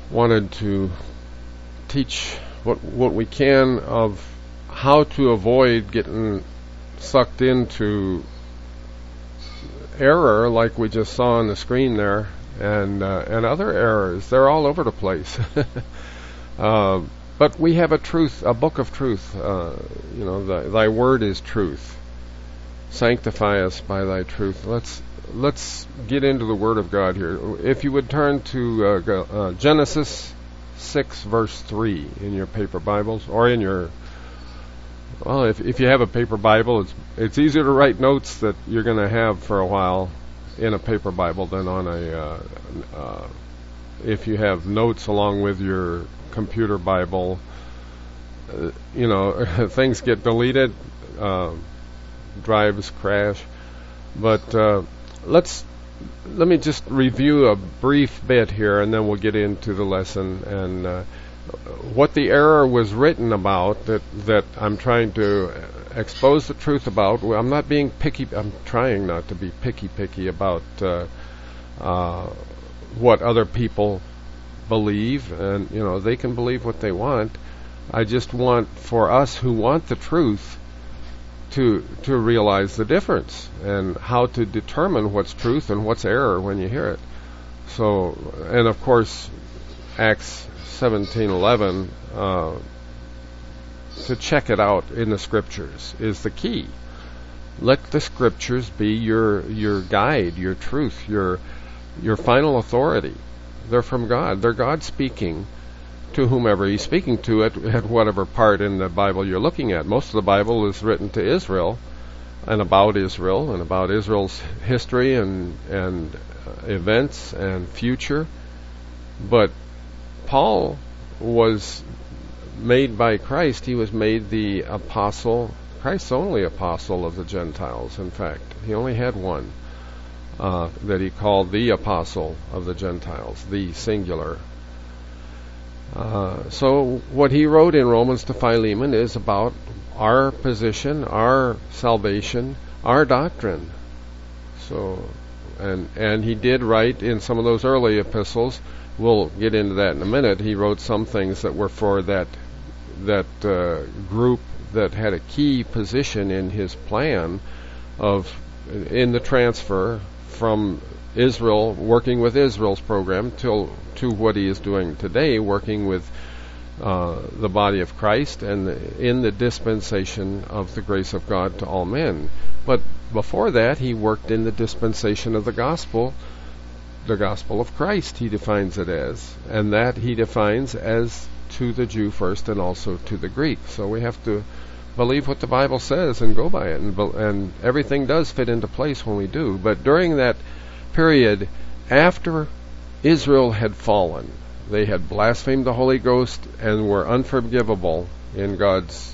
wanted to teach what we can of how to avoid getting sucked into error like we just saw on the screen there, and other errors. They're all over the place. But we have a book of truth. Thy word is truth. Sanctify us by thy truth. Let's get into the Word of God here. If you would turn to Genesis 6 verse 3 in your paper Bibles, or in your, if you have a paper Bible, it's easier to write notes that you're going to have for a while in a paper Bible than on if you have notes along with your computer Bible. Things get deleted, drives crash. But let me just review a brief bit here, and then we'll get into the lesson and what the error was written about that I'm trying to expose the truth about. I'm not being picky. I'm trying not to be picky about what other people believe, and they can believe what they want. I just want for us who want the truth to realize the difference and how to determine what's truth and what's error when you hear it. So, and of course, Acts 17:11, to check it out in the Scriptures is the key. Let the Scriptures be your guide, your truth, your final authority. They're from God. They're God speaking to whomever He's speaking to at whatever part in the Bible you're looking at. Most of the Bible is written to Israel and about Israel's history and events and future. But Paul was made by Christ. He was made the apostle, Christ's only apostle of the Gentiles. In fact, he only had one that he called the apostle of the Gentiles, the singular. So what he wrote in Romans to Philemon is about our position, our salvation, our doctrine. So, and he did write in some of those early epistles. We'll get into that in a minute. He wrote some things that were for that group that had a key position in his plan in the transfer from Israel, working with Israel's program, to what he is doing today, working with the body of Christ and in the dispensation of the grace of God to all men. But before that, he worked in the dispensation of the gospel of Christ, he defines it as, and that he defines as to the Jew first and also to the Greek. So we have to believe what the Bible says and go by it, and everything does fit into place when we do. But during that period, after Israel had fallen, they had blasphemed the Holy Ghost and were unforgivable in God's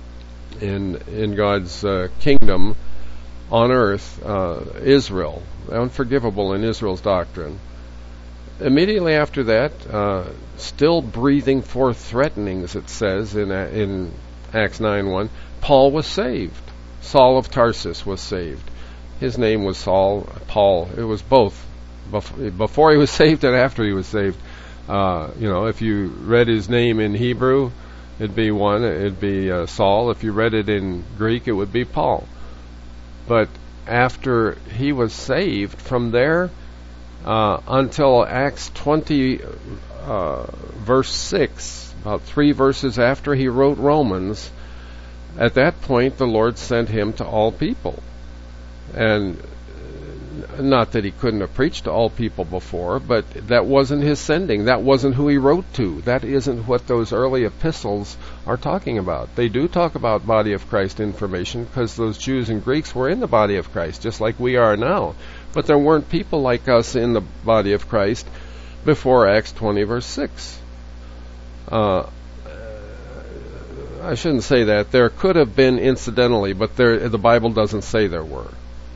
kingdom on earth. Israel, unforgivable in Israel's doctrine. Immediately after that, still breathing forth threatenings, it says in Acts 9:1, Paul was saved. Saul of Tarsus was saved. His name was Paul. It was both. Before he was saved and after he was saved. If you read his name in Hebrew, it'd be Saul. If you read it in Greek, it would be Paul. But after he was saved, from there until Acts 20, verse 6, about 3 verses after he wrote Romans, at that point the Lord sent him to all people. And not that he couldn't have preached to all people before, but that wasn't his sending. That wasn't who he wrote to. That isn't what those early epistles are talking about. They do talk about body of Christ information because those Jews and Greeks were in the body of Christ, just like we are now. But there weren't people like us in the body of Christ before Acts 20, verse 6. I shouldn't say that. There could have been incidentally, but the Bible doesn't say there were.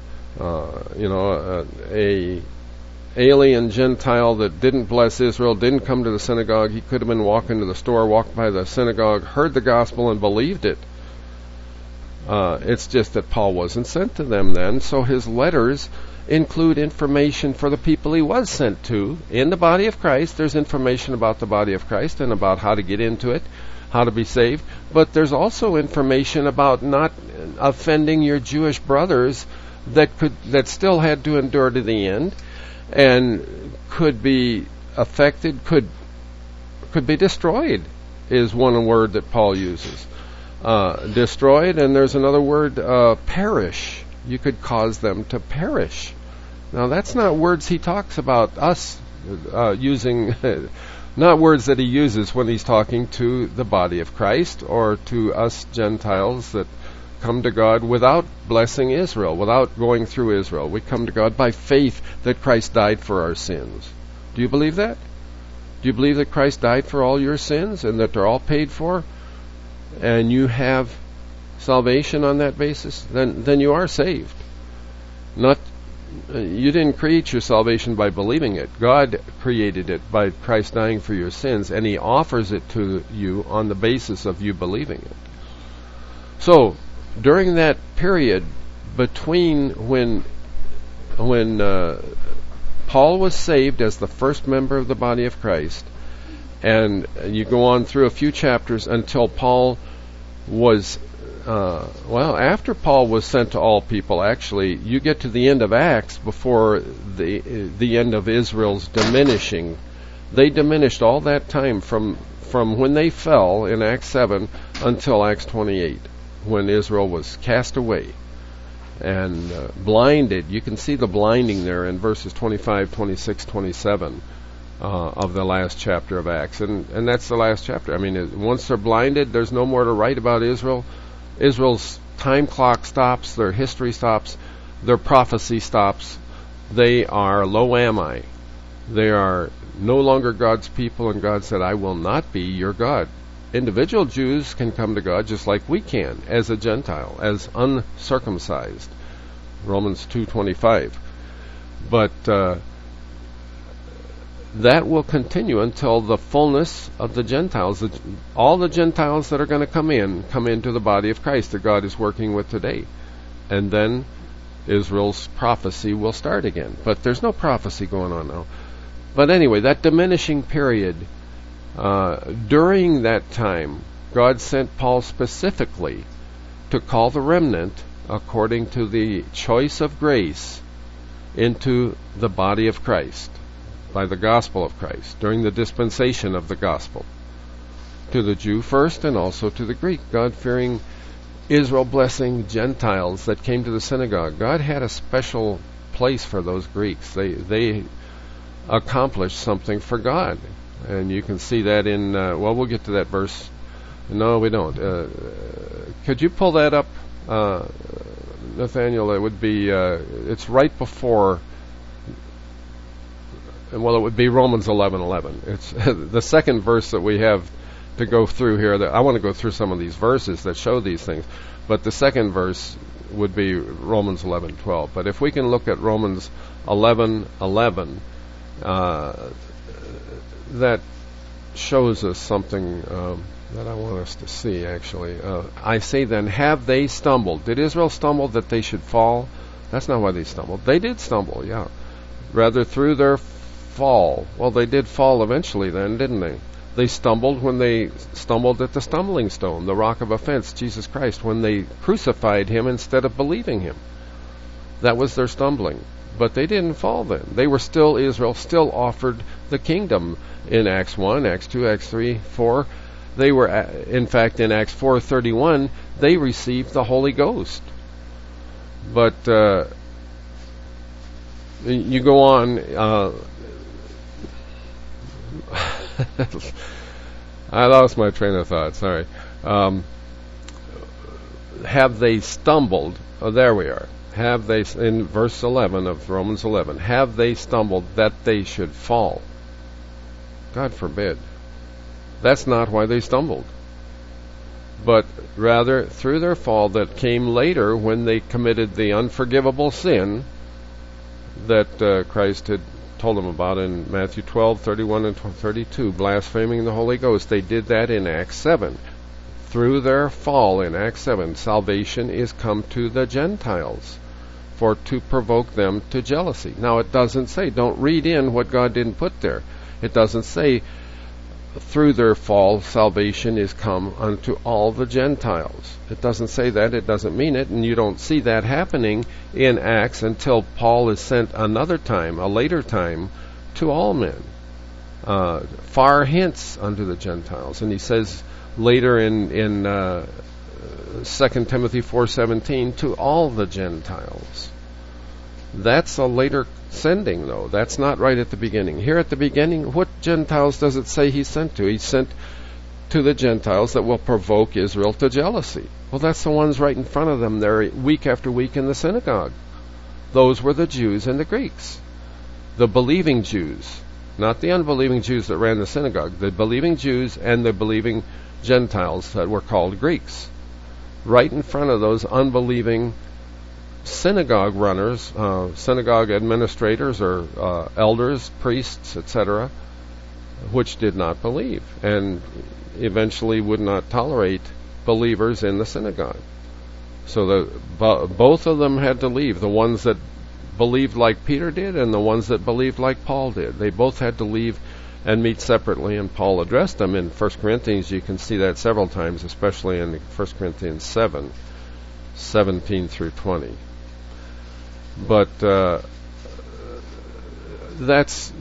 A alien Gentile that didn't bless Israel, didn't come to the synagogue. He could have been walking to the store, walked by the synagogue, heard the gospel, and believed it. It's just that Paul wasn't sent to them then, so his letters include information for the people he was sent to. In the body of Christ, there's information about the body of Christ and about how to get into it, how to be saved. But there's also information about not offending your Jewish brothers that still had to endure to the end and could be affected, could be destroyed, is one word that Paul uses. Destroyed, and there's another word, perish. You could cause them to perish. Now, that's not words he talks about us using, not words that he uses when he's talking to the body of Christ or to us Gentiles that come to God without blessing Israel, without going through Israel. We come to God by faith that Christ died for our sins. Do you believe that? Do you believe that Christ died for all your sins and that they're all paid for? And you have salvation on that basis? Then you are saved. You didn't create your salvation by believing it. God created it by Christ dying for your sins, and he offers it to you on the basis of you believing it. So, during that period between when Paul was saved as the first member of the body of Christ, and you go on through a few chapters until Paul was, after Paul was sent to all people, actually, you get to the end of Acts before the end of Israel's diminishing. They diminished all that time from when they fell in Acts 7 until Acts 28, when Israel was cast away and blinded. You can see the blinding there in verses 25, 26, 27 of the last chapter of Acts. And that's the last chapter. I mean, once they're blinded, there's no more to write about Israel. Israel's time clock stops, their history stops, their prophecy stops. They are lo ami. They are no longer God's people, and God said, I will not be your God. Individual Jews can come to God just like we can, as a Gentile, as uncircumcised. Romans 2:25. But that will continue until the fullness of the Gentiles, all the Gentiles that are going to come into the body of Christ that God is working with today. And then Israel's prophecy will start again. But there's no prophecy going on now. But anyway, that diminishing period, during that time, God sent Paul specifically to call the remnant, according to the choice of grace, into the body of Christ by the gospel of Christ, during the dispensation of the gospel, to the Jew first and also to the Greek, God-fearing, Israel-blessing Gentiles that came to the synagogue. God had a special place for those Greeks. They accomplished something for God. And you can see that in, we'll get to that verse. No, we don't. Could you pull that up, Nathaniel? It would be, it's right before, well, it would be Romans 11:11. It's the second verse that we have to go through here. I want to go through some of these verses that show these things. But the second verse would be Romans 11:12. But if we can look at Romans 11:11, that shows us something that I want us to see, actually. I say then, have they stumbled? Did Israel stumble that they should fall? That's not why they stumbled. They did stumble, yeah. Rather, through their fall. Well, they did fall eventually then, didn't they? They stumbled when they stumbled at the stumbling stone, the rock of offense, Jesus Christ, when they crucified him instead of believing him. That was their stumbling. But they didn't fall then. They were still Israel, still offered the kingdom in Acts 1, Acts 2, Acts 3, 4. They were, in fact, in Acts 4:31, they received the Holy Ghost. But you go on. I lost my train of thought. Sorry. Have they stumbled? Oh, there we are. Have they, in verse 11 of Romans 11, have they stumbled that they should fall? God forbid. That's not why they stumbled. But rather, through their fall that came later when they committed the unforgivable sin that Christ had told them about in Matthew 12:31 and 32, blaspheming the Holy Ghost. They did that in Acts 7. Through their fall in Acts 7, salvation is come to the Gentiles. for to provoke them to jealousy. Now it doesn't say, don't read in what God didn't put there. It doesn't say through their fall salvation is come unto all the Gentiles. It doesn't say that, it doesn't mean it, and you don't see that happening in Acts until Paul is sent another time, a later time, to all men. Far hence unto the Gentiles. And he says later in 2 Timothy 4:17, to all the Gentiles. That's a later sending, though. That's not right at the beginning. Here at the beginning, what Gentiles does it say he sent to? He sent to the Gentiles that will provoke Israel to jealousy. Well, that's the ones right in front of them there week after week in the synagogue. Those were the Jews and the Greeks. The believing Jews. Not the unbelieving Jews that ran the synagogue. The believing Jews and the believing Gentiles that were called Greeks. Right in front of those unbelieving synagogue runners, synagogue administrators or elders, priests, etc., which did not believe and eventually would not tolerate believers in the synagogue. So both of them had to leave. The ones that believed like Peter did and the ones that believed like Paul did. They both had to leave and meet separately, and Paul addressed them in 1 Corinthians. You can see that several times, especially in 1 Corinthians 7:17 through 20. But that's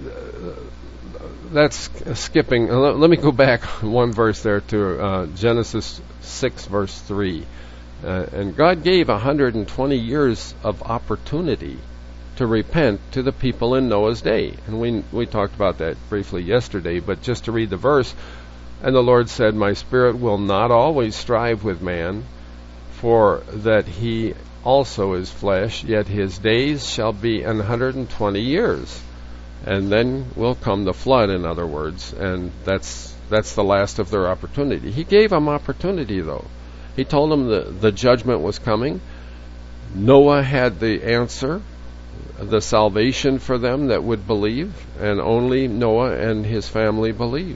skipping. Let me go back one verse there to Genesis 6 verse 3. And God gave 120 years of opportunity to repent to the people in Noah's day. And we talked about that briefly yesterday, but just to read the verse, and the Lord said, my spirit will not always strive with man, for that he also is flesh, yet his days shall be 120 years. And then will come the flood, in other words, and that's the last of their opportunity. He gave them opportunity, though. He told them the judgment was coming. Noah had the answer, the salvation for them that would believe, and only Noah and his family believed.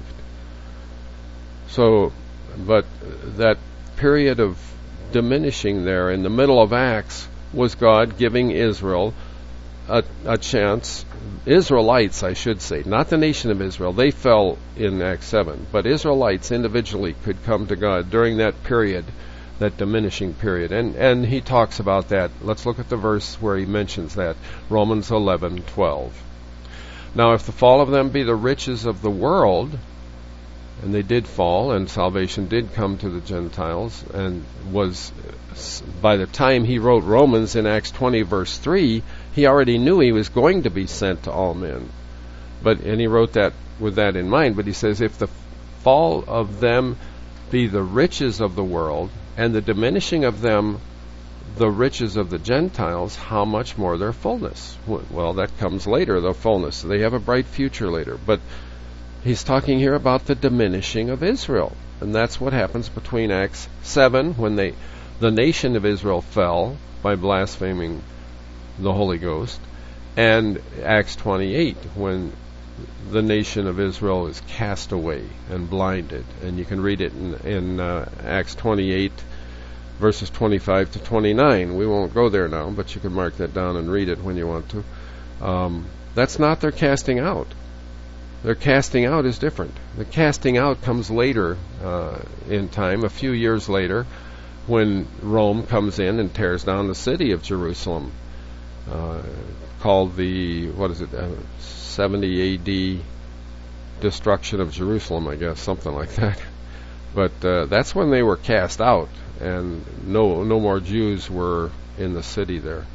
So, but that period of diminishing there in the middle of Acts was God giving Israel a chance. Israelites, I should say, not the nation of Israel. They fell in Acts 7, but Israelites individually could come to God during that period, that diminishing period. And he talks about that. Let's look at the verse where he mentions that, Romans 11:12. Now if the fall of them be the riches of the world, and they did fall, and salvation did come to the Gentiles, and was, by the time he wrote Romans in Acts 20 verse 3, he already knew he was going to be sent to all men. And he wrote that with that in mind, but he says, if the fall of them be the riches of the world, and the diminishing of them the riches of the Gentiles, how much more their fullness? Well, that comes later, the fullness. They have a bright future later. But he's talking here about the diminishing of Israel. And that's what happens between Acts 7, when the nation of Israel fell by blaspheming the Holy Ghost, and Acts 28, when the nation of Israel is cast away and blinded. And you can read it in Acts 28, verses 25 to 29. We won't go there now, but you can mark that down and read it when you want to. That's not their casting out. Their casting out is different. The casting out comes later in time, a few years later, when Rome comes in and tears down the city of Jerusalem, called the, 70 A.D. destruction of Jerusalem, I guess, something like that. But that's when they were cast out, and no more Jews were in the city there.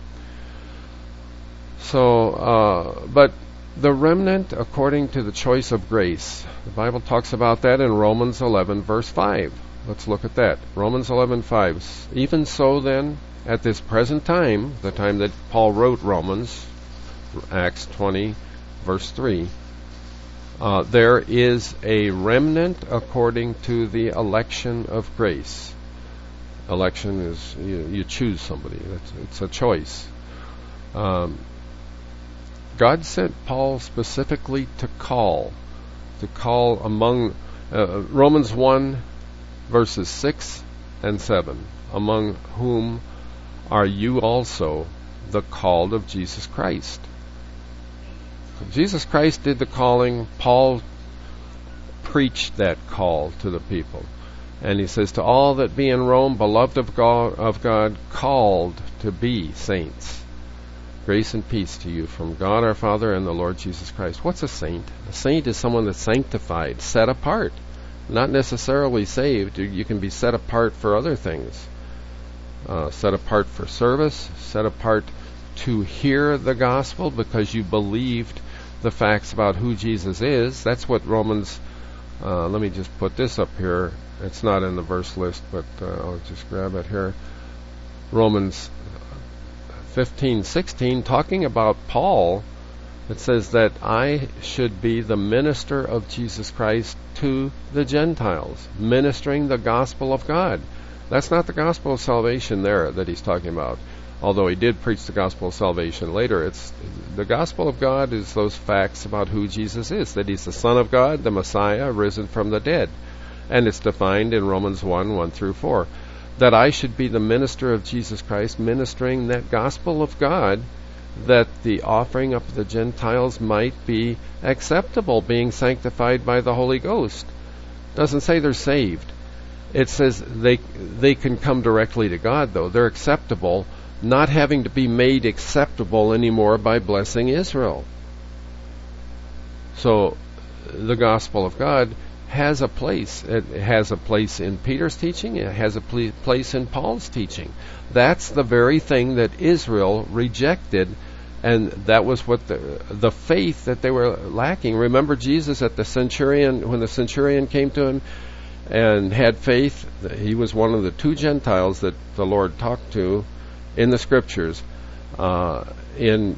So, but the remnant according to the choice of grace, the Bible talks about that in Romans 11 verse 5. Let's look at that. Romans 11:5. Even so then, at this present time, the time that Paul wrote Romans, Acts 20 verse 3, there is a remnant according to the election of grace. Election is you choose somebody. It's a choice. God sent Paul specifically to call among Romans 1 verses 6 and 7, among whom are you also, the call of Jesus Christ. Jesus Christ did the calling. Paul preached that call to the people. And he says, to all that be in Rome, beloved of God, called to be saints. Grace and peace to you from God our Father and the Lord Jesus Christ. What's a saint? A saint is someone that's sanctified, set apart. Not necessarily saved. You can be set apart for other things. Set apart for service, set apart to hear the gospel because you believed the facts about who Jesus is. That's what Romans, let me just put this up here. It's not in the verse list, but I'll just grab it here. Romans 15:16, talking about Paul, it says that I should be the minister of Jesus Christ to the Gentiles, ministering the gospel of God. That's not the gospel of salvation there that he's talking about, although he did preach the gospel of salvation later. It's the gospel of God is those facts about who Jesus is, that he's the Son of God, the Messiah, risen from the dead. And it's defined in Romans 1:1-4, that I should be the minister of Jesus Christ, ministering that gospel of God, that the offering of the Gentiles might be acceptable, being sanctified by the Holy Ghost. It doesn't say they're saved. It says they can come directly to God, though. They're acceptable, not having to be made acceptable anymore by blessing Israel. So the gospel of God has a place. It has a place in Peter's teaching. It has a place in Paul's teaching. That's the very thing that Israel rejected, and that was what the faith that they were lacking. Remember Jesus at the centurion, when the centurion came to him and had faith. He was one of the two Gentiles that the Lord talked to in the Scriptures in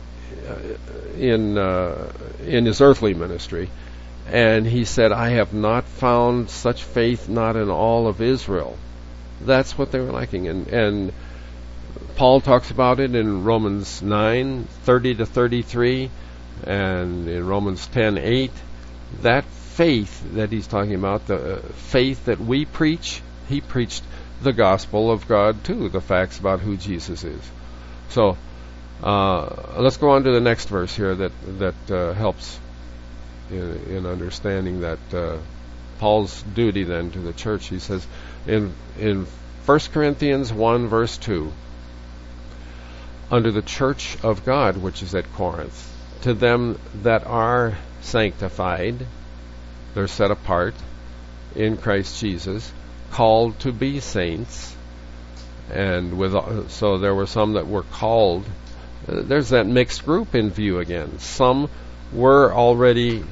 his earthly ministry. And he said, I have not found such faith, not in all of Israel. That's what they were lacking. And Paul talks about it in Romans 9:30-33, and in Romans 10:8. That faith that he's talking about, the faith that we preach, he preached the gospel of God too, the facts about who Jesus is. So let's go on to the next verse here that helps in understanding that Paul's duty then to the church. He says in 1 Corinthians 1:2, under the church of God which is at Corinth, to them that are sanctified, they're set apart in Christ Jesus, called to be saints, and so there were some that were called. There's that mixed group in view again. Some were already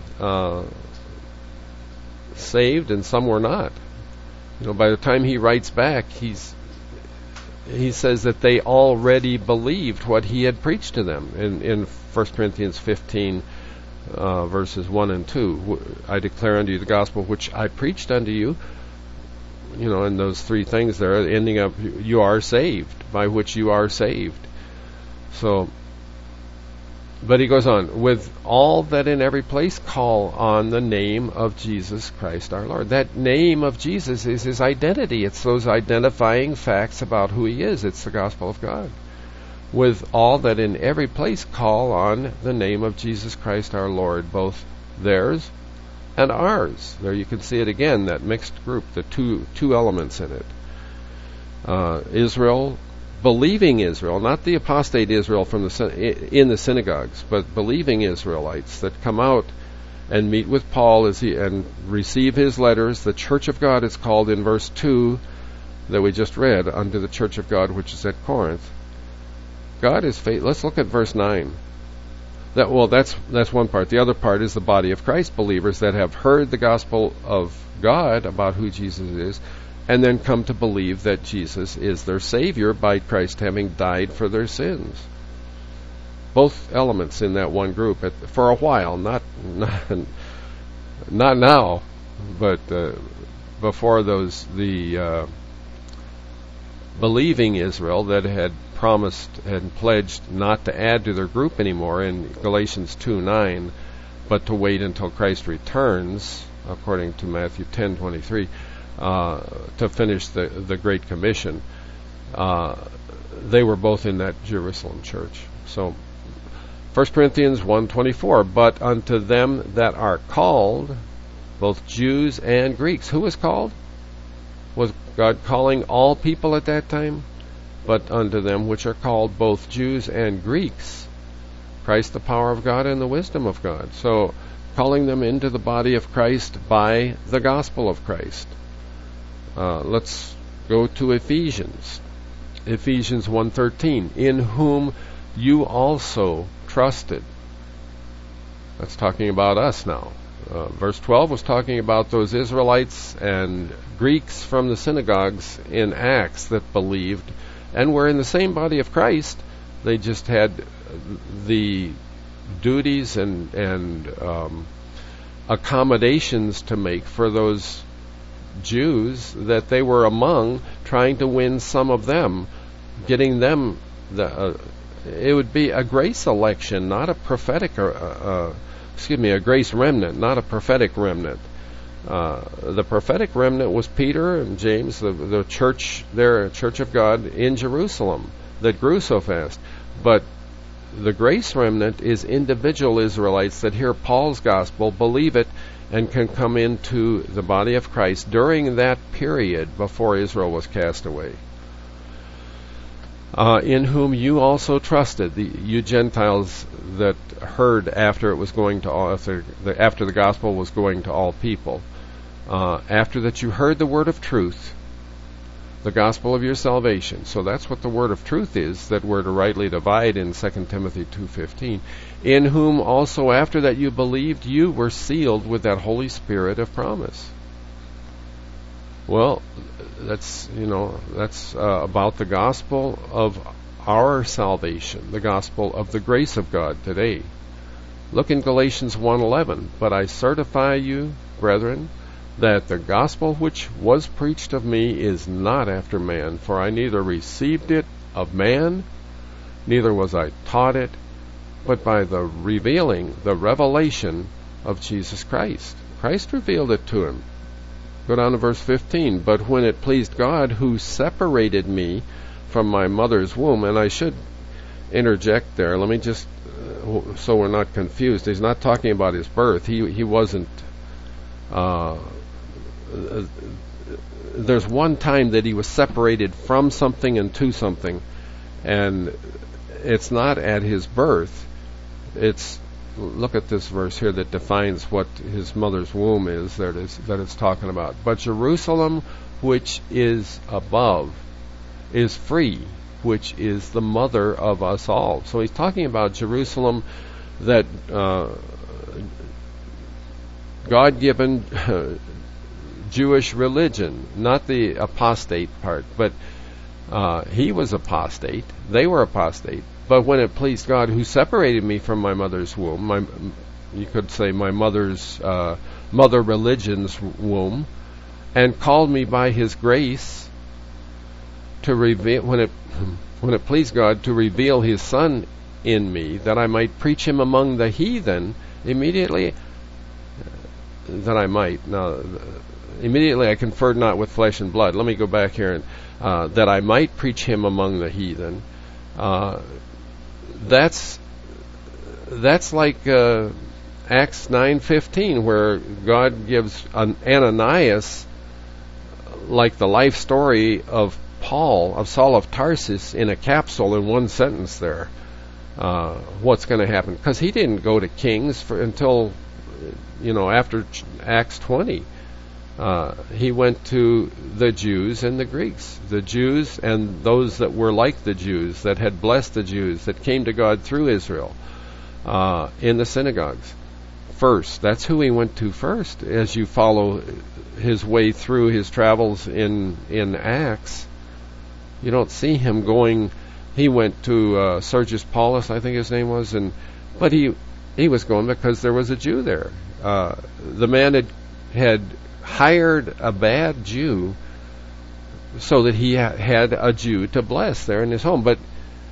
saved, and some were not. By the time he writes back, he says that they already believed what he had preached to them. In 1 Corinthians 15, verses 1 and 2, I declare unto you the gospel which I preached unto you. And those three things there, ending up, you are saved, by which you are saved. So, but he goes on, with all that in every place call on the name of Jesus Christ our Lord. That name of Jesus is his identity. It's those identifying facts about who he is. It's the gospel of God. With all that in every place call on the name of Jesus Christ our Lord, both theirs and ours. There you can see it again, that mixed group, the two elements in it. Israel, believing Israel, not the apostate Israel from in the synagogues, but believing Israelites that come out and meet with Paul and receive his letters. The church of God is called in verse 2 that we just read, unto the church of God which is at Corinth. God is faithful. Let's look at verse 9. That's one part. The other part is the body of Christ believers that have heard the gospel of God about who Jesus is, and then come to believe that Jesus is their Savior by Christ having died for their sins. Both elements in that one group for a while, not now, but before the believing Israel that had promised and pledged not to add to their group anymore in Galatians 2:9, but to wait until Christ returns, according to Matthew 10:23. To finish the Great Commission. they were both in that Jerusalem church. So 1 Corinthians 1:24, but unto them that are called, both Jews and Greeks. Who was called? Was God calling all people at that time? But unto them which are called, both Jews and Greeks, Christ the power of God and the wisdom of God. So calling them into the body of Christ by the gospel of Christ. Let's go to Ephesians. Ephesians 1:13, in whom you also trusted. That's talking about us now. Verse 12 was talking about those Israelites and Greeks from the synagogues in Acts that believed and were in the same body of Christ. They just had the duties and accommodations to make for those Jews that they were among, trying to win some of them, getting them it would be a grace election, not a prophetic a grace remnant, not a prophetic remnant. The prophetic remnant was Peter and James, the church there, Church of God in Jerusalem that grew so fast. But the grace remnant is individual Israelites that hear Paul's gospel, believe it, and can come into the body of Christ during that period before Israel was cast away. In whom you also trusted, you Gentiles that heard after it was going to all, after the gospel was going to all people, after that you heard the word of truth, the gospel of your salvation. So that's what the word of truth is that we're to rightly divide in 2 Timothy 2:15. In whom also after that you believed, you were sealed with that Holy Spirit of promise. Well, that's about the gospel of our salvation, the gospel of the grace of God today. Look in Galatians 1:11. But I certify you, brethren, that the gospel which was preached of me is not after man, for I neither received it of man, neither was I taught it, but by the revelation of Jesus Christ. Christ revealed it to him. Go down to verse 15. But when it pleased God, who separated me from my mother's womb, and I should interject there, let me just, so we're not confused, he's not talking about his birth. He wasn't, there's one time that he was separated from something and to something, and it's not at his birth. It's, look at this verse here that defines what his mother's womb is, that it's talking about. But Jerusalem, which is above, is free, which is the mother of us all. So he's talking about Jerusalem, that God-given Jewish religion, not the apostate part, but he was apostate, they were apostate. But when it pleased God, who separated me from my mother's womb, you could say my mother's mother religion's womb, and called me by his grace to reveal, when it pleased God to reveal his Son in me, that I might preach him among the heathen, immediately I conferred not with flesh and blood. Let me go back here, and that I might preach him among the heathen. That's like Acts 9:15, where God gives Ananias, like the life story of Saul of Tarsus, in a capsule in one sentence there. What's going to happen? Because he didn't go to kings until after Acts 20. He went to the Jews and the Greeks. The Jews and those that were like the Jews, that had blessed the Jews, that came to God through Israel, in the synagogues. First, that's who he went to first. As you follow his way through his travels in Acts, you don't see him going. He went to Sergius Paulus, I think his name was, but he was going because there was a Jew there. The man had hired a bad Jew so that he had a Jew to bless there in his home. But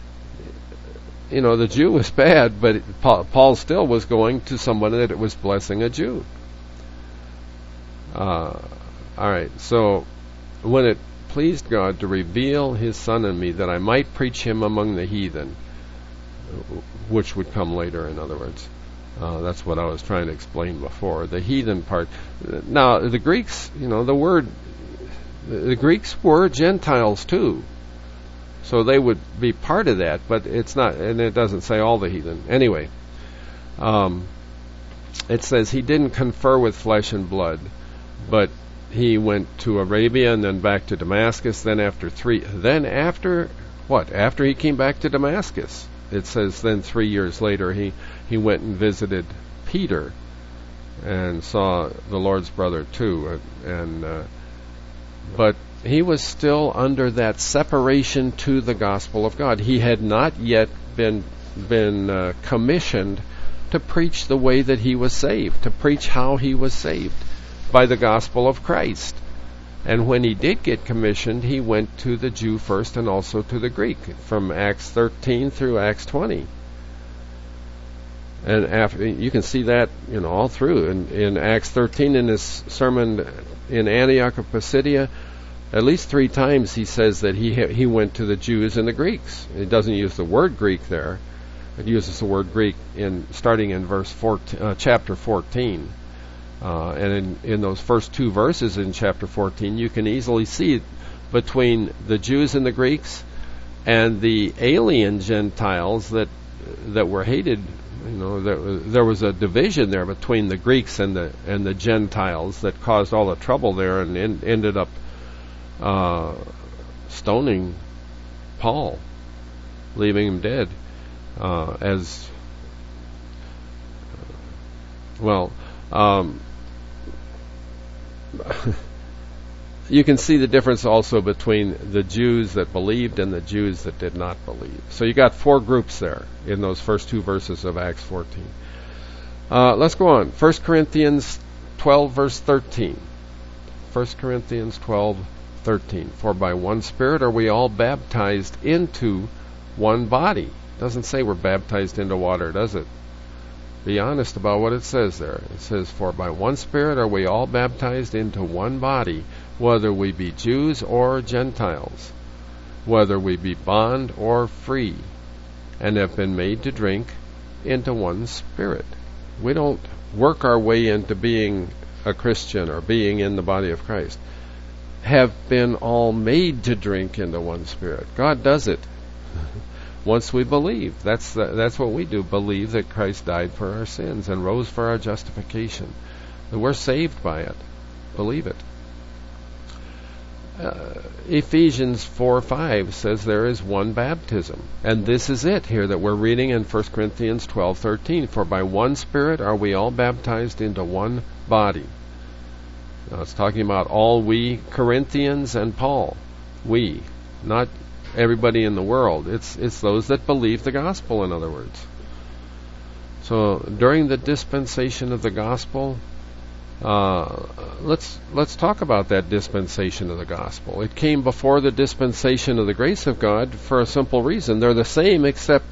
the Jew was bad, but Paul still was going to someone that was blessing a Jew. All right, so when it pleased God to reveal his Son in me, that I might preach him among the heathen, which would come later, in other words. That's what I was trying to explain before. The heathen part. Now, the Greeks, the Greeks were Gentiles too. So they would be part of that, but it's not, and it doesn't say all the heathen. Anyway, it says he didn't confer with flesh and blood, but he went to Arabia and then back to Damascus. After he came back to Damascus, it says then 3 years later he went and visited Peter and saw the Lord's brother too, but he was still under that separation to the gospel of God. He had not yet been commissioned to preach the way that he was saved, to preach how he was saved by the gospel of Christ. And when he did get commissioned, he went to the Jew first and also to the Greek, from Acts 13 through Acts 20. And after, you can see that all through. In Acts 13, in his sermon in Antioch of Pisidia, at least 3 times he says that he went to the Jews and the Greeks. It doesn't use the word Greek there. It uses the word Greek starting in chapter 14. And in those first 2 verses in chapter 14, you can easily see between the Jews and the Greeks and the alien Gentiles that were hated. There was a division there between the Greeks and the Gentiles that caused all the trouble there and ended up stoning Paul, leaving him dead. You can see the difference also between the Jews that believed and the Jews that did not believe. So you got 4 groups there in those first 2 verses of Acts 14. Let's go on. 1 Corinthians 12 verse 13. 1 Corinthians 12:13. For by one Spirit are we all baptized into one body. Doesn't say we're baptized into water, does it? Be honest about what it says there. It says, for by one Spirit are we all baptized into one body, whether we be Jews or Gentiles, whether we be bond or free, and have been made to drink into one Spirit. We don't work our way into being a Christian or being in the body of Christ. Have been all made to drink into one Spirit. God does it. Once we believe, that's what we do. Believe that Christ died for our sins and rose for our justification. That we're saved by it. Believe it. Ephesians 4:5 says there is one baptism, and this is it here that we're reading in 1 Corinthians 12:13. For by one Spirit are we all baptized into one body. Now it's talking about all we Corinthians and Paul. We, not everybody in the world. It's those that believe the gospel, in other words. So during the dispensation of the gospel, let's talk about that dispensation of the gospel. It came before the dispensation of the grace of God for a simple reason. They're the same except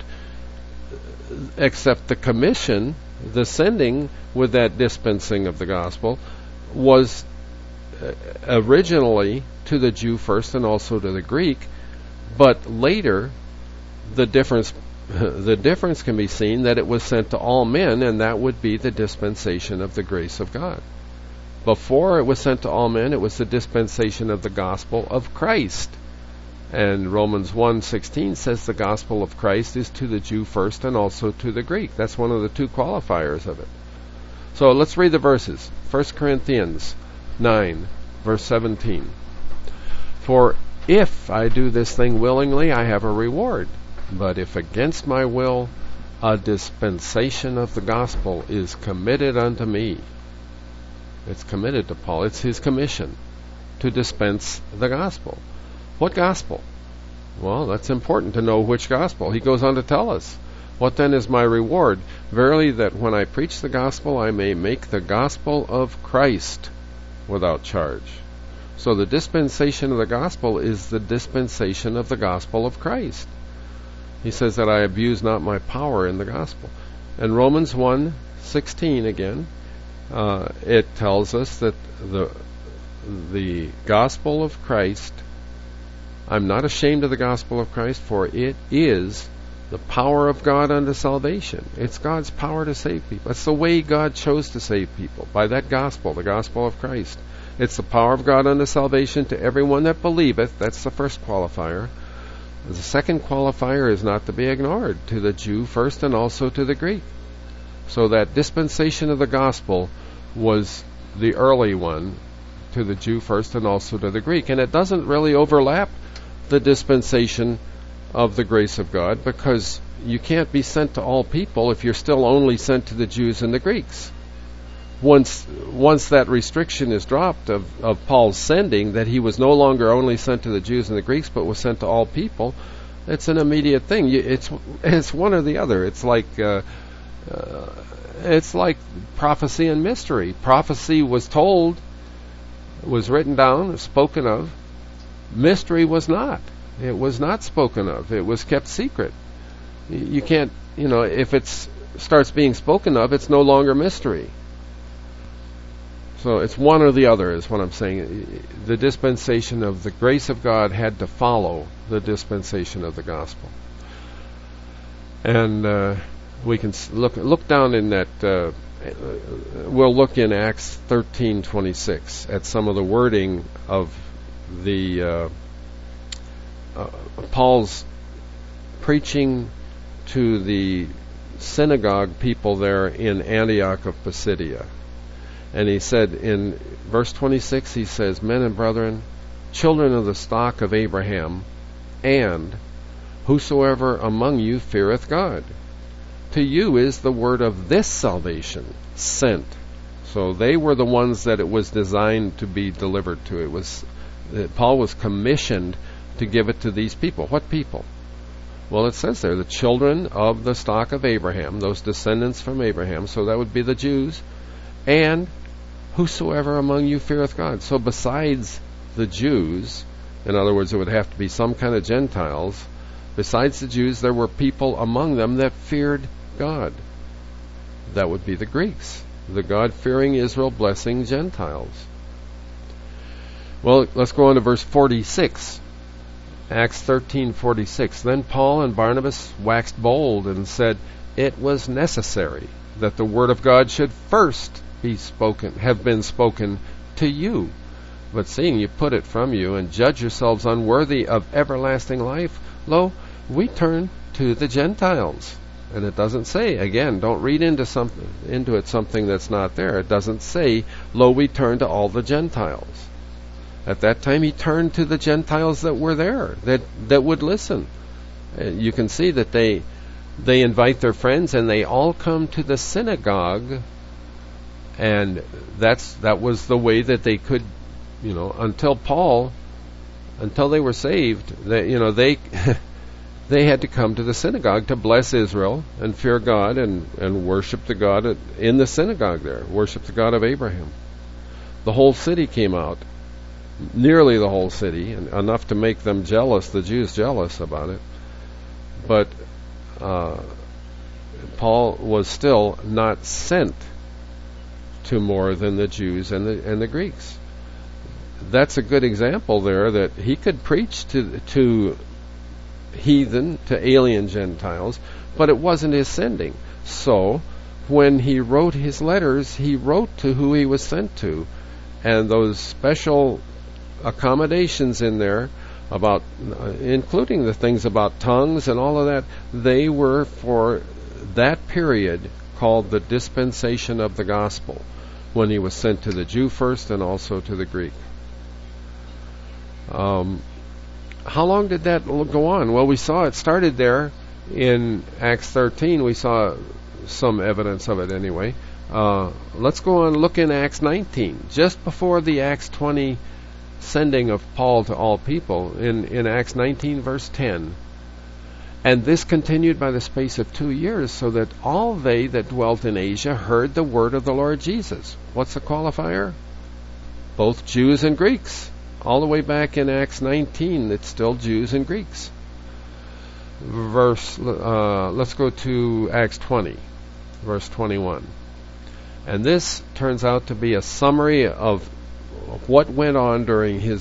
the commission, the sending with that dispensing of the gospel, was originally to the Jew first and also to the Greek. But later, the difference can be seen that it was sent to all men, and that would be the dispensation of the grace of God. Before it was sent to all men, it was the dispensation of the gospel of Christ. And Romans 1:16 says the gospel of Christ is to the Jew first and also to the Greek. That's one of the 2 qualifiers of it. So let's read the verses. 1 Corinthians 9, verse 17. For if I do this thing willingly, I have a reward. But if against my will, a dispensation of the gospel is committed unto me. It's committed to Paul. It's his commission to dispense the gospel. What gospel? Well, that's important to know which gospel. He goes on to tell us. What then is my reward? Verily, that when I preach the gospel, I may make the gospel of Christ without charge. So the dispensation of the gospel is the dispensation of the gospel of Christ. He says that I abuse not my power in the gospel. And Romans 1:16 again, it tells us that the gospel of Christ I'm not ashamed of the gospel of Christ, for it is the power of God unto salvation. It's God's power to save people. It's the way God chose to save people, by that gospel, the gospel of Christ. It's the power of God unto salvation to everyone that believeth. That's the first qualifier. The second qualifier is not to be ignored, to the Jew first and also to the Greek. So that dispensation of the gospel was the early one, to the Jew first and also to the Greek. And it doesn't really overlap the dispensation of the grace of God, because you can't be sent to all people if you're still only sent to the Jews and the Greeks. Once that restriction is dropped of Paul's sending, that he was no longer only sent to the Jews and the Greeks, but was sent to all people, it's an immediate thing. It's one or the other. It's like prophecy and mystery. Prophecy was told, was written down, spoken of. Mystery was not. It was not spoken of. It was kept secret. You can't, if it starts being spoken of, it's no longer mystery. So it's one or the other is what I'm saying. The dispensation of the grace of God had to follow the dispensation of the gospel. And we can look down in that. We'll look in Acts 13:26 at some of the wording of the Paul's preaching to the synagogue people there in Antioch of Pisidia. And he said in verse 26, he says, "Men and brethren, children of the stock of Abraham, and whosoever among you feareth God, to you is the word of this salvation sent." So they were the ones that it was designed to be delivered to. It was Paul was commissioned to give it to these people. What people? Well, it says there, the children of the stock of Abraham, those descendants from Abraham, so that would be the Jews, and whosoever among you feareth God. So besides the Jews, in other words, it would have to be some kind of Gentiles, besides the Jews, there were people among them that feared God. That would be the Greeks, the God-fearing Israel blessing Gentiles. Well, let's go on to verse 46. Acts 13:46. Then Paul and Barnabas waxed bold and said, "It was necessary that the word of God should first have been spoken to you. But seeing you put it from you, and judge yourselves unworthy of everlasting life, lo, we turn to the Gentiles." And it doesn't say, again, don't read into it something that's not there. It doesn't say, "Lo, we turn to all the Gentiles." At that time, he turned to the Gentiles that were there, that would listen. You can see that they invite their friends, and they all come to the synagogue, and that was the way that they could, until they were saved, they had to come to the synagogue to bless Israel and fear God and worship the God in the synagogue there, worship the God of Abraham. The whole city came out. Nearly the whole city, and enough to make them jealous, the Jews jealous about it. But Paul was still not sent to more than the Jews and the Greeks. That's a good example there, that he could preach to heathen, to alien Gentiles, but it wasn't his sending. So when he wrote his letters, he wrote to who he was sent to, and those special accommodations in there about including the things about tongues and all of that, they were for that period called the dispensation of the gospel, when he was sent to the Jew first and also to the Greek. How long did that go on? Well, we saw it started there in Acts 13. We saw some evidence of it anyway. Let's go on and look in Acts 19, just before the Acts 20 sending of Paul to all people, in Acts 19 verse 10. "And this continued by the space of 2 years, so that all they that dwelt in Asia heard the word of the Lord Jesus." What's the qualifier? Both Jews and Greeks. All the way back in Acts 19, it's still Jews and Greeks. Let's go to Acts 20, verse 21. And this turns out to be a summary of what went on during his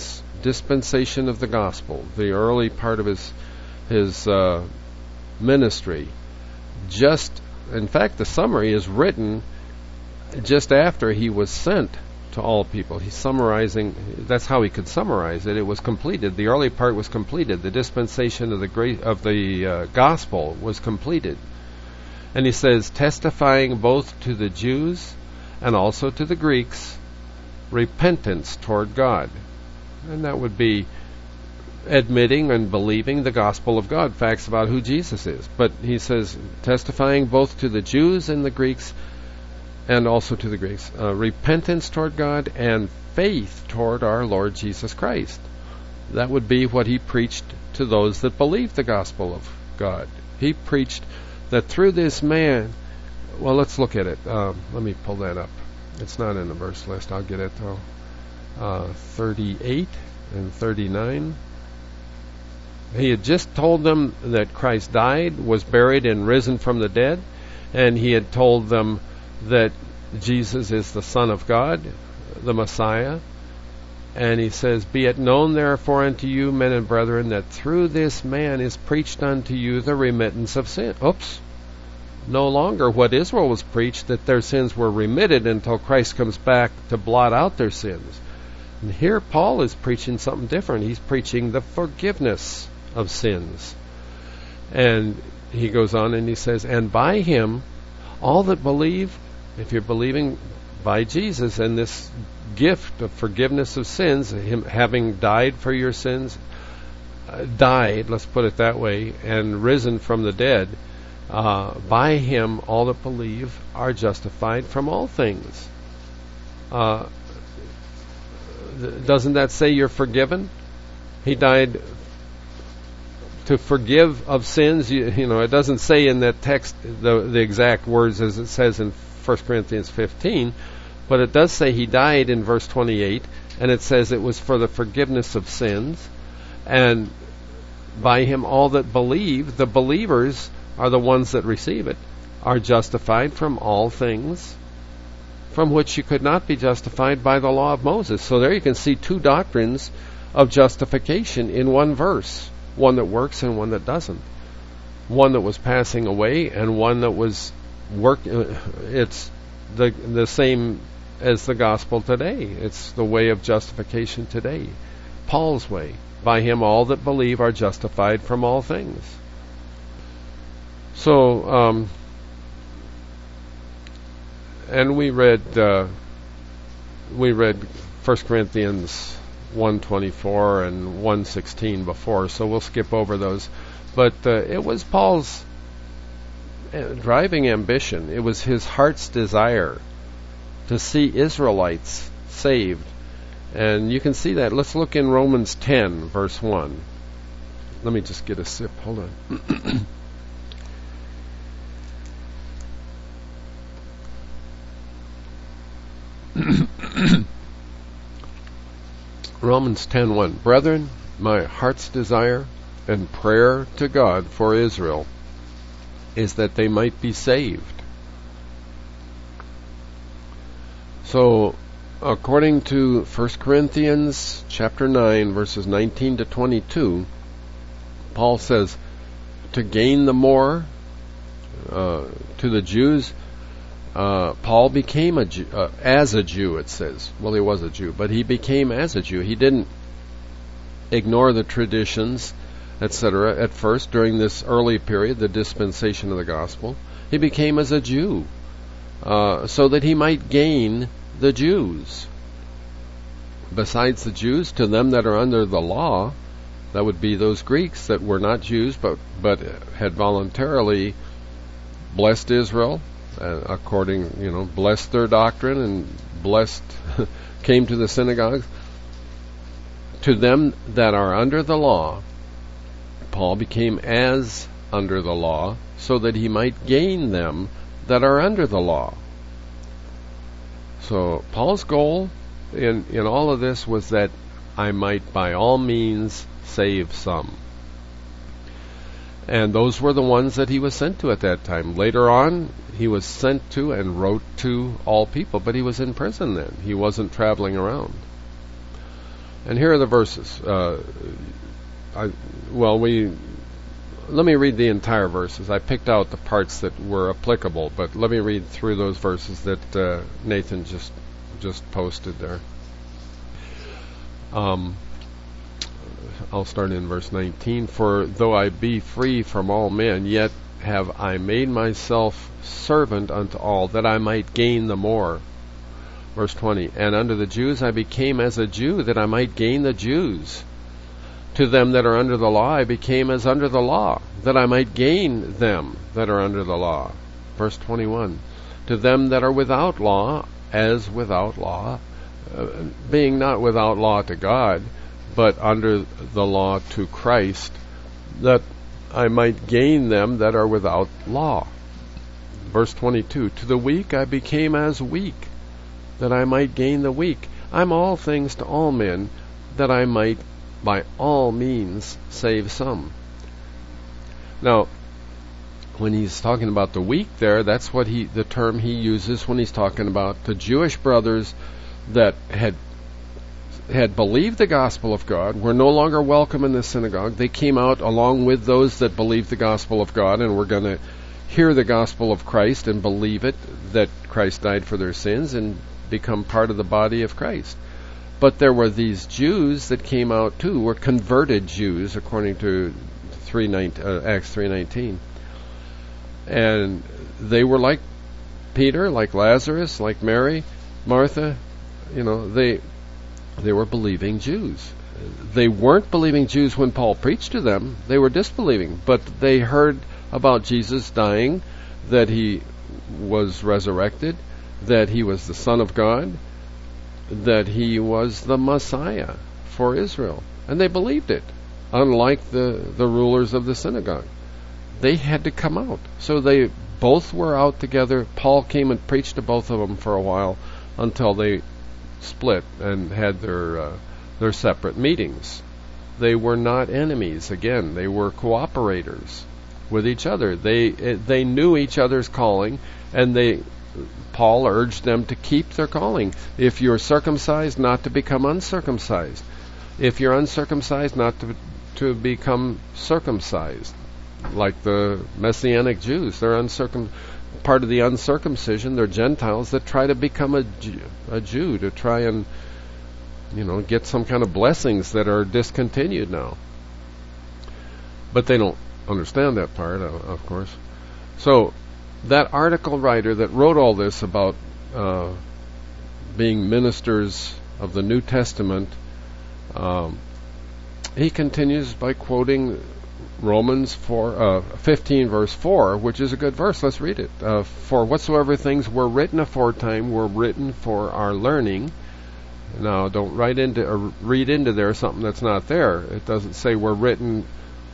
dispensation of the gospel, the early part of his ministry. In fact, the summary is written just after he was sent to all people. He's summarizing. That's how he could summarize it. It was completed. The early part was completed. The dispensation of the gospel was completed. And he says, testifying both to the Jews and also to the Greeks, repentance toward God. And that would be admitting and believing the gospel of God, facts about who Jesus is. But he says, testifying both to the Jews and the Greeks, and also to the Greeks, repentance toward God and faith toward our Lord Jesus Christ. That would be what he preached to those that believed the gospel of God. He preached that through this man, well, let's look at it. Let me pull that up. It's not in the verse list. I'll get it though. 38 and 39. He had just told them that Christ died, was buried, and risen from the dead, and he had told them that Jesus is the Son of God, the Messiah. And he says, be it known therefore unto you, men and brethren, that through this man is preached unto you the remittance of sin. No longer what Israel was preached, that their sins were remitted until Christ comes back to blot out their sins. And here Paul is preaching something different. He's preaching the forgiveness of sins. And he goes on and he says, and by him all that believe, if you're believing by Jesus and this gift of forgiveness of sins, him having died for your sins, let's put it that way, and risen from the dead, by him all that believe are justified from all things. Doesn't that say you're forgiven? He died to forgive of sins. It doesn't say in that text the exact words as it says in 1 Corinthians 15, but it does say he died in verse 28, and it says it was for the forgiveness of sins, and by him all that believe, the believers are the ones that receive it, are justified from all things from which you could not be justified by the law of Moses. So there you can see two doctrines of justification in one verse, one that works and one that doesn't, one that was passing away and one that was it's the same as the gospel today. It's the way of justification today, Paul's way. By him all that believe are justified from all things. So and we read 1 Corinthians 1:24 and 1:16 before, so we'll skip over those. But it was Paul's driving ambition. It was his heart's desire to see Israelites saved. And you can see that. Let's look in Romans 10, verse 1. Let me just get a sip. Hold on. Romans 10:1. Brethren, my heart's desire and prayer to God for Israel is that they might be saved. So, according to 1 Corinthians chapter 9, verses 19 to 22, Paul says, to gain the more to the Jews, Paul became a Jew, as a Jew, it says. Well, he was a Jew, but he became as a Jew. He didn't ignore the traditions, etc. at first during this early period, the dispensation of the gospel. He became as a Jew so that he might gain the Jews. Besides the Jews, to them that are under the law, that would be those Greeks that were not Jews but had voluntarily blessed Israel, blessed their doctrine and came to the synagogues. To them that are under the law, Paul became as under the law, so that he might gain them that are under the law. So Paul's goal in all of this was that I might by all means save some. And those were the ones that he was sent to at that time. Later on, he was sent to and wrote to all people, but he was in prison then. He wasn't traveling around. And here are the verses. Let me read the entire verses. I picked out the parts that were applicable, but let me read through those verses that Nathan just posted there. I'll start in verse 19. For though I be free from all men, yet have I made myself servant unto all, that I might gain the more. Verse 20. And unto the Jews I became as a Jew, that I might gain the Jews. To them that are under the law I became as under the law, that I might gain them that are under the law. Verse 21. To them that are without law, as without law, being not without law to God, but under the law to Christ, that I might gain them that are without law. Verse 22. To the weak I became as weak, that I might gain the weak. I'm all things to all men, that I might by all means save some. Now, when he's talking about the weak there, that's what the term he uses when he's talking about the Jewish brothers that had believed the gospel of God, were no longer welcome in the synagogue. They came out along with those that believed the gospel of God and were going to hear the gospel of Christ and believe it, that Christ died for their sins, and become part of the body of Christ. But there were these Jews that came out too, were converted Jews, according to Acts 3:19. And they were like Peter, like Lazarus, like Mary, Martha. They were believing Jews. They weren't believing Jews when Paul preached to them. They were disbelieving. But they heard about Jesus dying, that he was resurrected, that he was the Son of God, that he was the Messiah for Israel. And they believed it, unlike the rulers of the synagogue. They had to come out. So they both were out together. Paul came and preached to both of them for a while until they split and had their separate meetings. They were not enemies. Again, they were cooperators with each other. They knew each other's calling, and Paul urged them to keep their calling. If you're circumcised, not to become uncircumcised. If you're uncircumcised, not to become circumcised. Like the Messianic Jews, they're part of the uncircumcision. They're Gentiles that try to become a Jew to try and get some kind of blessings that are discontinued now. But they don't understand that part, of course. So that article writer that wrote all this about being ministers of the New Testament, he continues by quoting Romans 15 verse 4, which is a good verse. Let's read it. For whatsoever things were written aforetime were written for our learning. Now, don't read into there something that's not there. It doesn't say we're written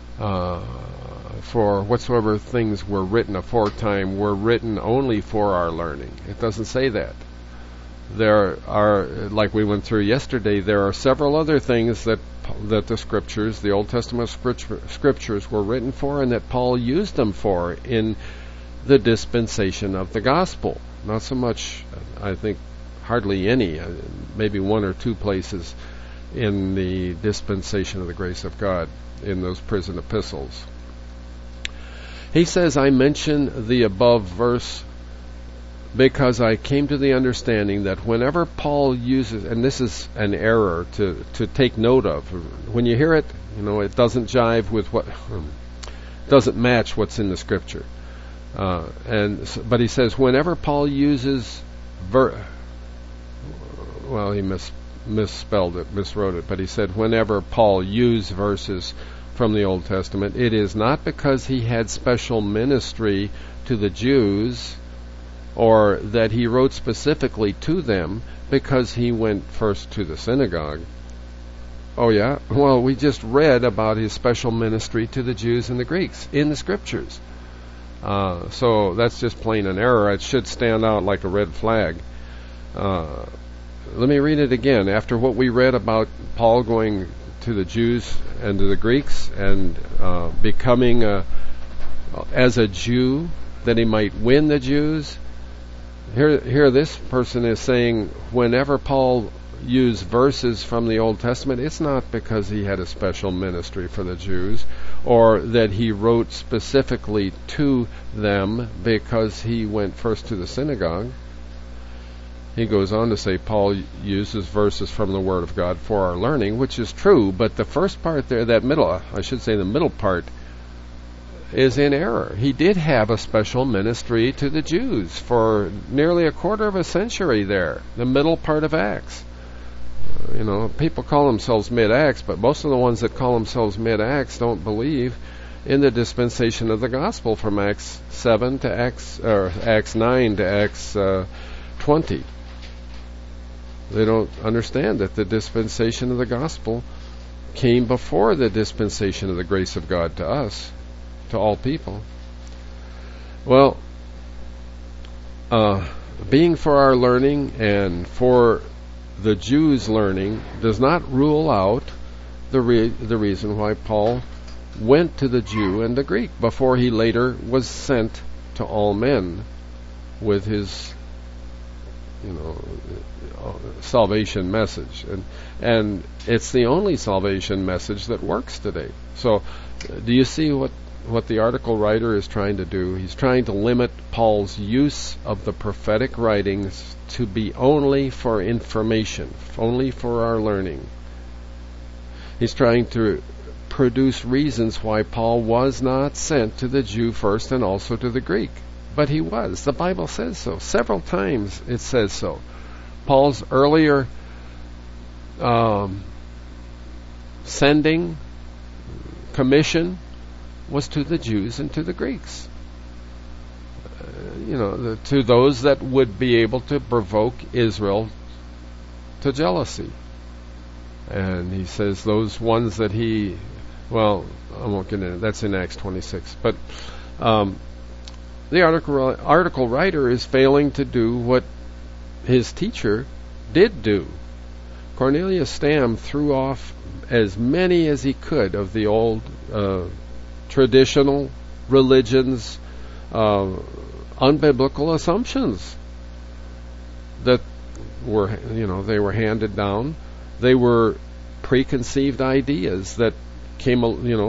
for whatsoever things were written aforetime were written only for our learning. It doesn't say that. There are, like we went through yesterday, there are several other things that the Scriptures, the Old Testament Scriptures, were written for, and that Paul used them for in the dispensation of the gospel. Not so much, I think, hardly any, maybe one or two places in the dispensation of the grace of God in those prison epistles. He says, I mention the above verse because I came to the understanding that whenever Paul uses, and this is an error to take note of, when you hear it, it doesn't jive with doesn't match what's in the Scripture. But he says, whenever Paul uses, he misspelled it, miswrote it, but he said, whenever Paul used verses from the Old Testament, it is not because he had special ministry to the Jews, or that he wrote specifically to them because he went first to the synagogue. Oh yeah? Well, we just read about his special ministry to the Jews and the Greeks in the Scriptures. So that's just plain an error. It should stand out like a red flag. Let me read it again. After what we read about Paul going to the Jews and to the Greeks and becoming as a Jew, that he might win the Jews, Here this person is saying, whenever Paul use verses from the Old Testament, it's not because he had a special ministry for the Jews, or that he wrote specifically to them because he went first to the synagogue. He goes on to say Paul uses verses from the Word of God for our learning, which is true, but the first part there, the middle part, is in error. He did have a special ministry to the Jews for nearly a quarter of a century there, the middle part of Acts. People call themselves mid-Acts, but most of the ones that call themselves mid-Acts don't believe in the dispensation of the gospel from Acts 7 to Acts 9 to Acts 20. They don't understand that the dispensation of the gospel came before the dispensation of the grace of God to us, to all people. Well, being for our learning and for the Jews' learning does not rule out the reason why Paul went to the Jew and the Greek before he later was sent to all men with his salvation message. And it's the only salvation message that works today. So do you see what the article writer is trying to do? He's trying to limit Paul's use of the prophetic writings to be only for information, only for our learning. He's trying to produce reasons why Paul was not sent to the Jew first and also to the Greek. But he was. The Bible says so. Several times it says so. Paul's earlier sending, commission, was to the Jews and to the Greeks. To those that would be able to provoke Israel to jealousy. And he says those ones that I won't get into it. That's in Acts 26. But the article writer is failing to do what his teacher did do. Cornelius Stam threw off as many as he could of the old traditional religions, unbiblical assumptions that were, they were handed down. They were preconceived ideas that came,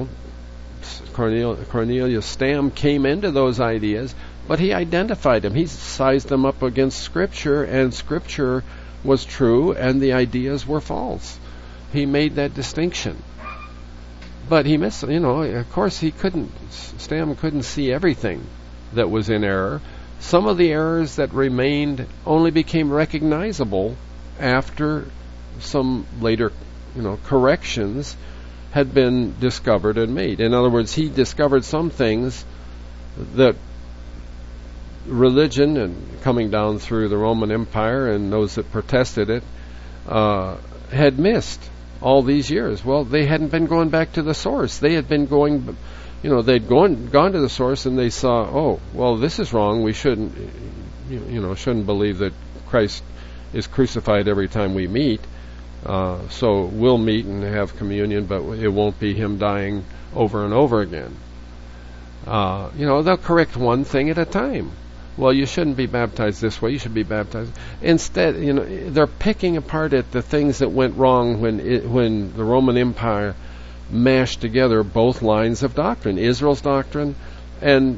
Cornelius Stam came into those ideas, but he identified them. He sized them up against Scripture, and Scripture was true, and the ideas were false. He made that distinction. But he missed, of course Stam couldn't see everything that was in error. Some of the errors that remained only became recognizable after some later, corrections had been discovered and made. In other words, he discovered some things that religion, and coming down through the Roman Empire and those that protested it, had missed all these years. Well, they hadn't been going back to the source. They had been going, they'd gone to the source, and they saw, this is wrong. We shouldn't believe that Christ is crucified every time we meet. So we'll meet and have communion, but it won't be him dying over and over again. They'll correct one thing at a time. Well, you shouldn't be baptized this way. You should be baptized. Instead, they're picking apart at the things that went wrong when the Roman Empire mashed together both lines of doctrine, Israel's doctrine and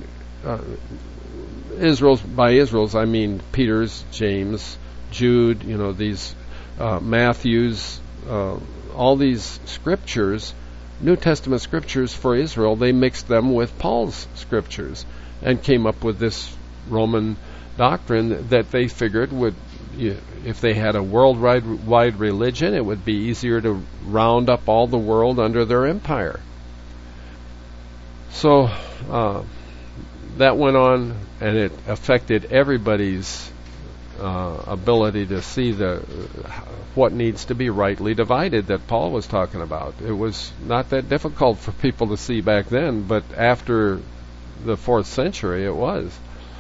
by Israel's I mean Peter's, James, Jude, these Matthew's, all these scriptures, New Testament scriptures for Israel. They mixed them with Paul's scriptures and came up with this Roman doctrine that they figured would, if they had a worldwide religion, it would be easier to round up all the world under their empire. So that went on, and it affected everybody's ability to see what needs to be rightly divided that Paul was talking about. It was not that difficult for people to see back then, but after the 4th century it was.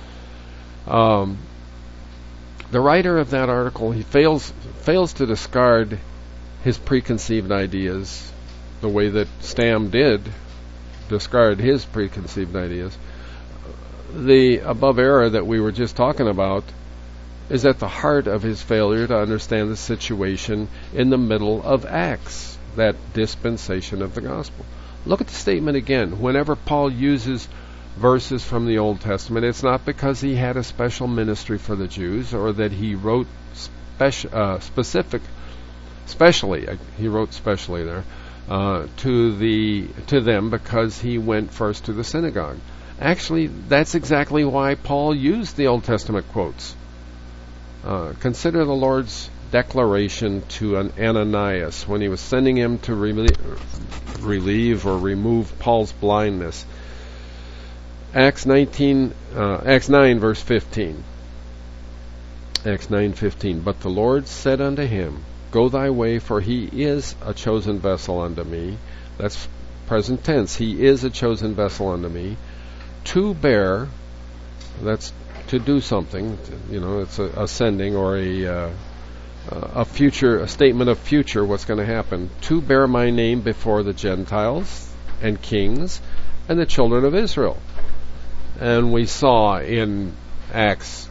The writer of that article, he fails to discard his preconceived ideas the way that Stam did discard his preconceived ideas. The above error that we were just talking about is at the heart of his failure to understand the situation in the middle of Acts, that dispensation of the gospel. Look at the statement again. Whenever Paul uses verses from the Old Testament, it's not because he had a special ministry for the Jews or that he wrote he wrote specially there to them because he went first to the synagogue. Actually, that's exactly why Paul used the Old Testament quotes. Consider the Lord's declaration to Ananias when he was sending him to relieve or remove Paul's blindness. Acts 9 verse 15. Acts 9:15. But the Lord said unto him, Go thy way, for he is a chosen vessel unto me. That's present tense. He is a chosen vessel unto me. To bear, that's to do something. It's a sending or a statement of future, what's going to happen. To bear my name before the Gentiles and kings and the children of Israel. And we saw in Acts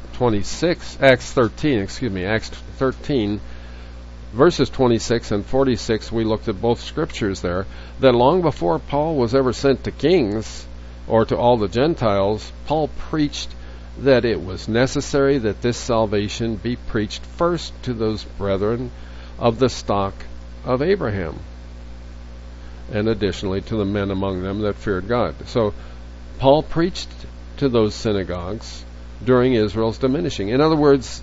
13, verses 26 and 46, we looked at both scriptures there, that long before Paul was ever sent to kings or to all the Gentiles, Paul preached that it was necessary that this salvation be preached first to those brethren of the stock of Abraham, and additionally to the men among them that feared God. So Paul preached to those synagogues during Israel's diminishing. In other words,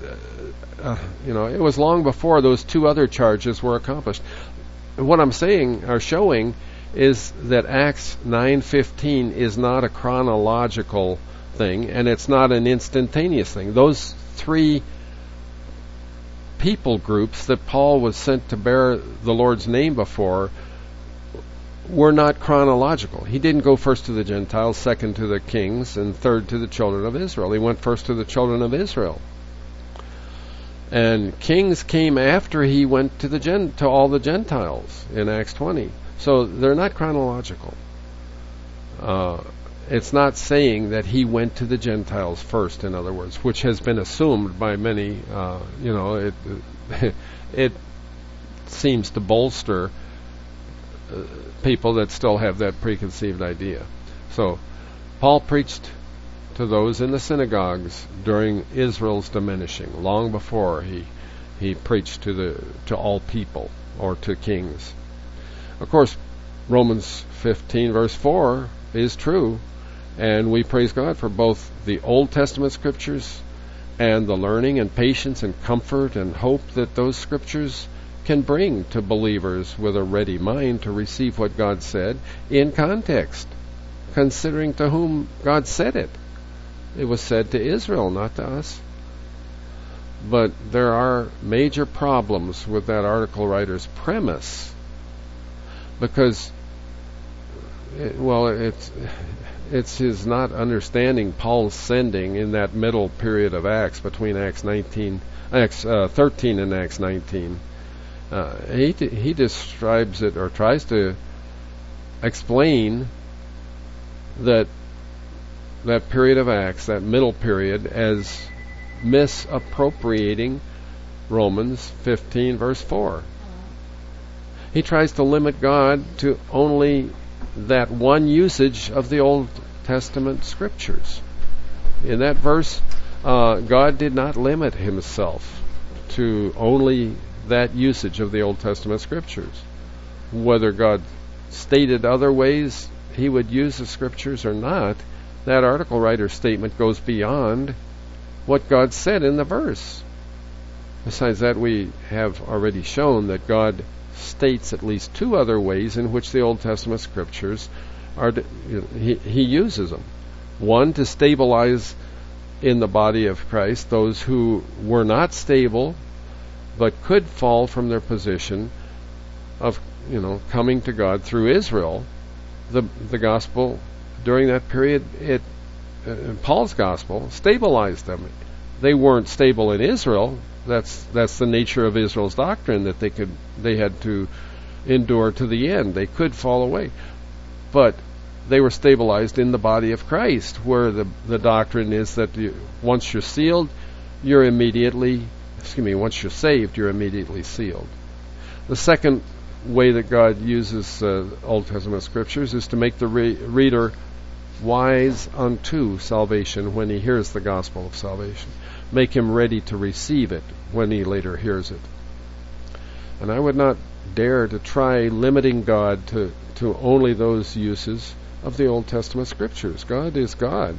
it was long before those two other charges were accomplished. What I'm saying or showing is that Acts 9:15 is not a chronological thing, and it's not an instantaneous thing. Those three people groups that Paul was sent to bear the Lord's name before were not chronological. He didn't go first to the Gentiles, second to the kings, and third to the children of Israel. He went first to the children of Israel. And kings came after he went to all the Gentiles in Acts 20. So they're not chronological. It's not saying that he went to the Gentiles first, in other words, which has been assumed by many. It seems to bolster people that still have that preconceived idea. So Paul preached to those in the synagogues during Israel's diminishing, long before he preached to all people or to kings. Of course, Romans 15 verse 4 is true, and we praise God for both the Old Testament scriptures and the learning and patience and comfort and hope that those scriptures can bring to believers with a ready mind to receive what God said in context, considering to whom God said it. It was said to Israel, not to us. But there are major problems with that article writer's premise, because it's his not understanding Paul's sending in that middle period of Acts between Acts 13 and Acts 19. He describes it or tries to explain that period of Acts, that middle period, as misappropriating Romans 15 verse 4. He tries to limit God to only that one usage of the Old Testament scriptures. In that verse, God did not limit himself to only that usage of the Old Testament scriptures. Whether God stated other ways he would use the scriptures or not, that article writer's statement goes beyond what God said in the verse. Besides that, we have already shown that God states at least two other ways in which the Old Testament scriptures are. He uses them. One, to stabilize in the body of Christ those who were not stable but could fall from their position of coming to God through Israel. The gospel during that period, Paul's gospel stabilized them. They weren't stable in Israel. That's the nature of Israel's doctrine, that they had to endure to the end. They could fall away, but they were stabilized in the body of Christ, where the doctrine is that once you're sealed, once you're saved, you're immediately sealed. The second way that God uses Old Testament scriptures is to make the reader wise unto salvation when he hears the gospel of salvation. Make him ready to receive it when he later hears it. And I would not dare to try limiting God to only those uses of the Old Testament scriptures. God is God.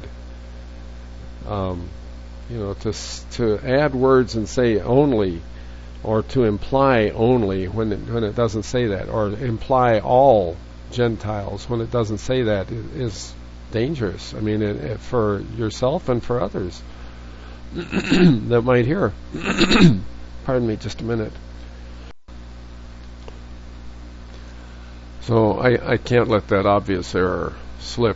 To add words and say only, or to imply only when it doesn't say that, or imply all Gentiles when it doesn't say that, is dangerous. I mean, for yourself and for others that might hear. Pardon me, just a minute. So I can't let that obvious error slip,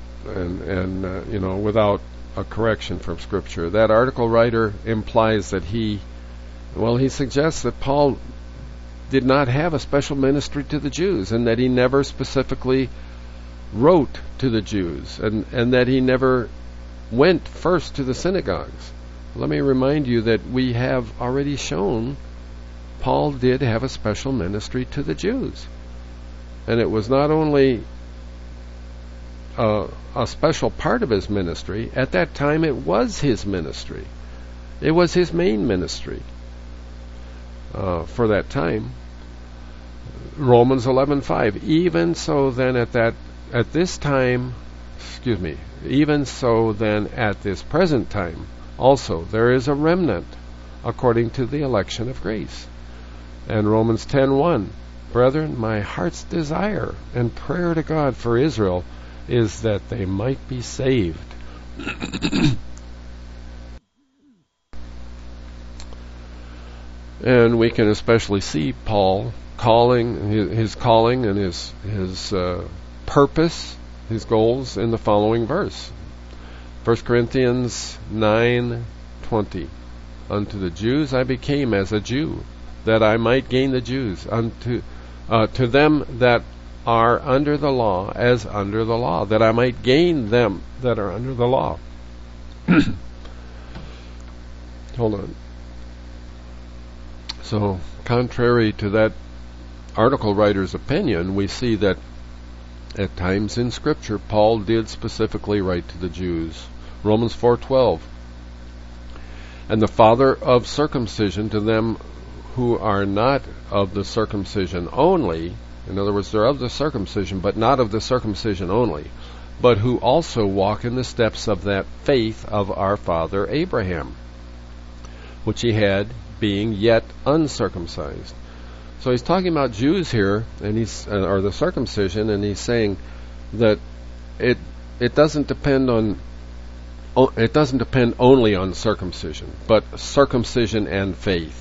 and without a correction from Scripture. That article writer implies that he suggests that Paul did not have a special ministry to the Jews, and that he never specifically wrote to the Jews, and that he never went first to the synagogues. Let me remind you that we have already shown Paul did have a special ministry to the Jews. And it was not only a special part of his ministry. At that time, it was his ministry. It was his main ministry for that time. Romans 11:5. Even so then at this present time, also there is a remnant according to the election of grace. And Romans 10:1. Brethren, my heart's desire and prayer to God for Israel is that they might be saved. And we can especially see Paul his calling and his purpose, his goals in the following verse. 1 Corinthians 9:20. Unto the Jews I became as a Jew, that I might gain the Jews. To them that are under the law, as under the law, that I might gain them that are under the law. Hold on. So, contrary to that article writer's opinion, we see that at times in Scripture, Paul did specifically write to the Jews. Romans 4:12. And the father of circumcision to them who are not of the circumcision only, in other words, they're of the circumcision, but not of the circumcision only, but who also walk in the steps of that faith of our father Abraham, which he had, being yet uncircumcised. So he's talking about Jews here, and or the circumcision, and he's saying that it doesn't depend only on circumcision, but circumcision and faith.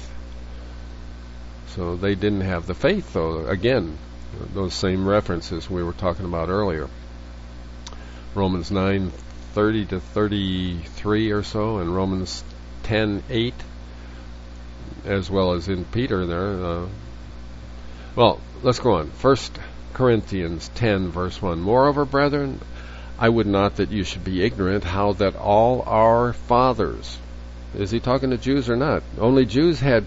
So they didn't have the faith, though. Again, those same references we were talking about earlier. Romans 9:30 to 33 or so, and Romans 10:8, as well as in Peter there. Well, let's go on. 1 Corinthians 10, verse 1. Moreover, brethren, I would not that you should be ignorant how that all our fathers, is he talking to Jews or not? Only Jews had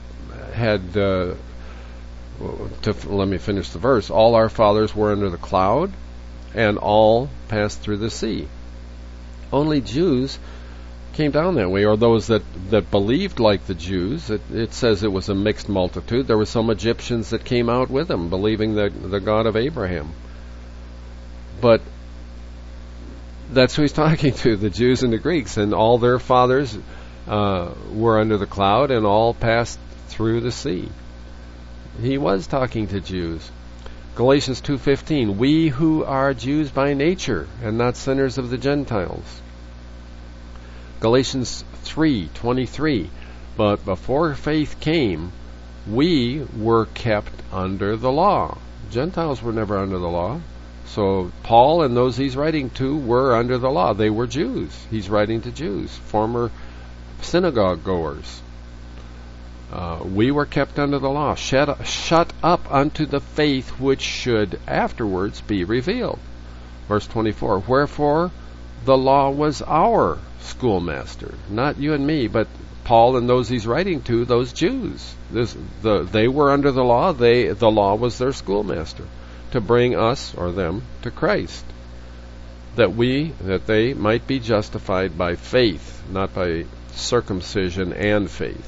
let me finish the verse. All our fathers were under the cloud, and all passed through the sea. Only Jews came down that way, or those that believed like the Jews. It says it was a mixed multitude. There were some Egyptians that came out with them, believing the God of Abraham. But that's who he's talking to, the Jews and the Greeks, and all their fathers were under the cloud, and all passed through the sea. He was talking to Jews. Galatians 2:15, we who are Jews by nature and not sinners of the Gentiles. Galatians 3:23, but before faith came, we were kept under the law. Gentiles were never under the law. So Paul and those he's writing to were under the law. They were Jews. He's writing to Jews, former synagogue goers. We were kept under the law, shut up unto the faith which should afterwards be revealed. Verse 24, wherefore the law was our schoolmaster, not you and me, but Paul and those he's writing to, those Jews. They were under the law. The law was their schoolmaster to bring us, or them, to Christ, that they might be justified by faith, not by circumcision and faith,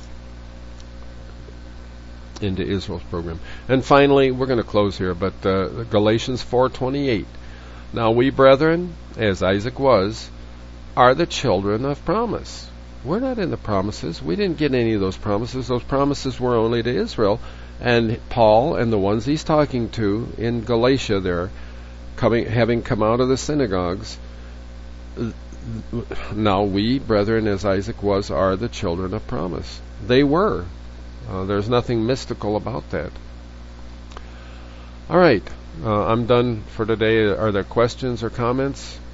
into Israel's program. And finally, we're going to close here, but Galatians 4:28. Now we, brethren, as Isaac was, are the children of promise. We're not in the promises. We didn't get any of those promises. Those promises were only to Israel. And Paul and the ones he's talking to in Galatia there, having come out of the synagogues, now we, brethren, as Isaac was, are the children of promise. They were. There's nothing mystical about that. All right. I'm done for today. Are there questions or comments?